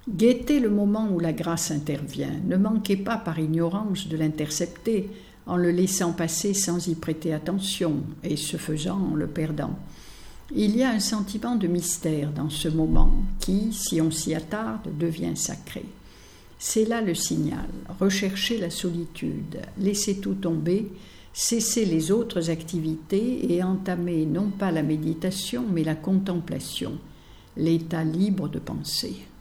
Guettez le moment où la grâce intervient. Ne manquez pas par ignorance de l'intercepter en le laissant passer sans y prêter attention et, ce faisant, en le perdant. Il y a un sentiment de mystère dans ce moment qui, si on s'y attarde, devient sacré. C'est là le signal. Recherchez la solitude, laissez tout tomber, cessez les autres activités et entamez non pas la méditation mais la contemplation, l'état libre de penser.